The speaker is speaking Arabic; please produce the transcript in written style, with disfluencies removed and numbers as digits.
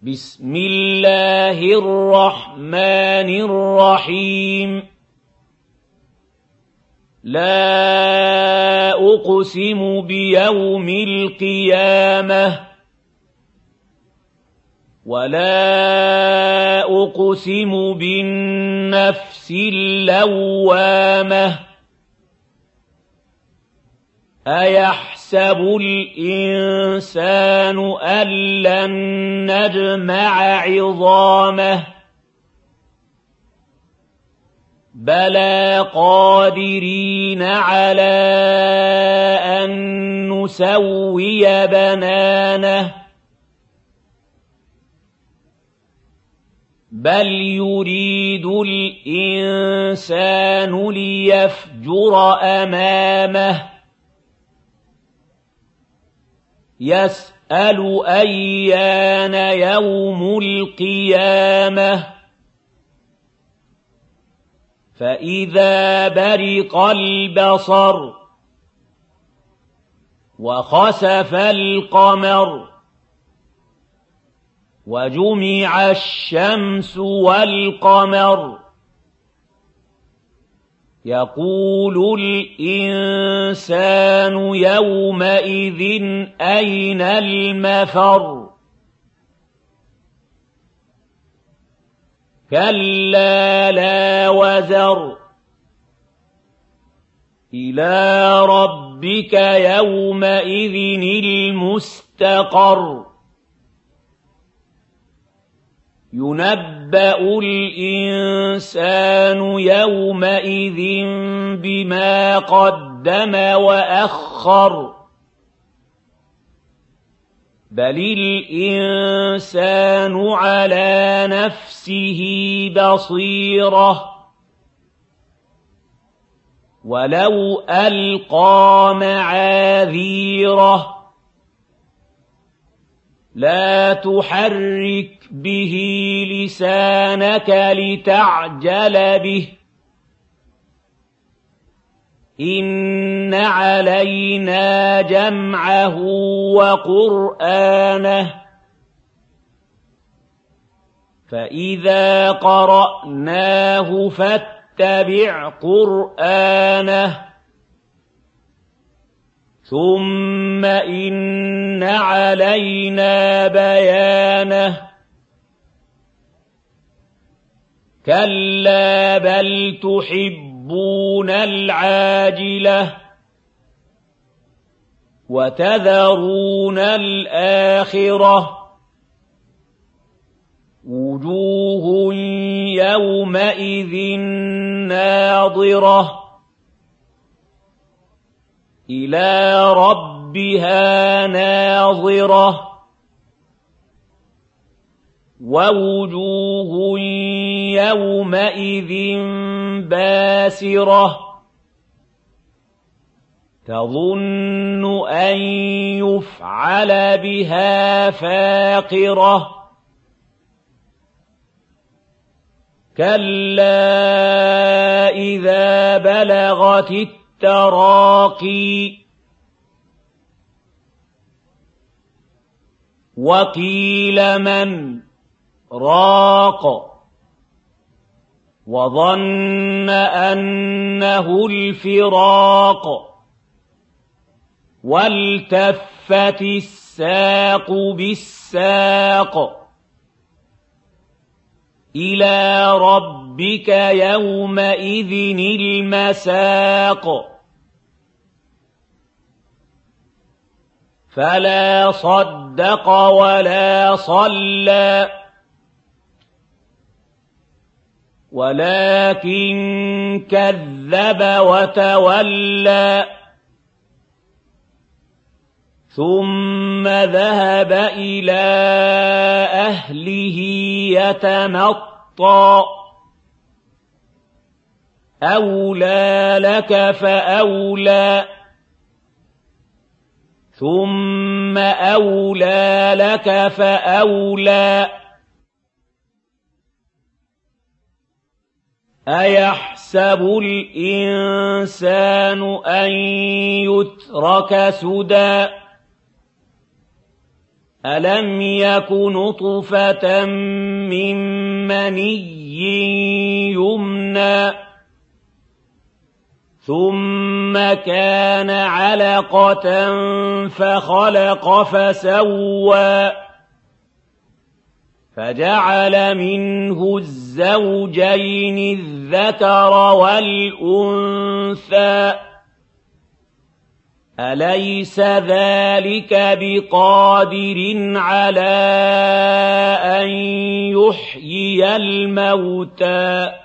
بسم الله الرحمن الرحيم لا أقسم بيوم القيامة ولا أقسم بالنفس اللوامة أيحسب الإنسان أن لن نجمع عظامه بلى قادرين على أن نسوي بنانه بل يريد الإنسان ليفجر أمامه يسأل أيان يوم القيامة فإذا برق البصر وخسف القمر وجمع الشمس والقمر يقول الإنسان يومئذ أين المفر كلا لا وزر إلى ربك يومئذ المستقر ينبأ الإنسان يومئذ بما قدم وأخر بل الإنسان على نفسه بصيرة ولو ألقى معاذيره لا تحرك به لسانك لتعجل به إن علينا جمعه وقرآنه فإذا قرأناه فاتبع قرآنه ثم إن علينا بيانه كلا بل تحبون العاجلة وتذرون الآخرة وجوه يومئذ ناظرة إلى ربها ناظرة ووجوه يومئذ باسرة تظن أن يفعل بها فاقرة كلا إذا بلغت التراقي وقيل من راق وظن أنه الفراق والتفت الساق بالساق إلى ربك يومئذ المساق فلا صدق ولا صلى ولكن كذب وتولى ثم ذهب إلى أهله يتمطى أولى لك فأولى ثم أولى لك فأولى أيحسب الإنسان أن يترك سدى أَلَمْ يَكُ نُطْفَةً مِّن مَّنِيٍّ يُمْنَىٰ ثُمَّ كَانَ عَلَقَةً فَخَلَقَ فَسَوَّىٰ فَجَعَلَ مِنْهُ الزَّوْجَيْنِ الذَّكَرَ وَالْأُنثَىٰ ۚ أَلَيْسَ ذَٰلِكَ بِقَادِرٍ عَلَىٰ أَن يُحْيِيَ الْمَوْتَىٰ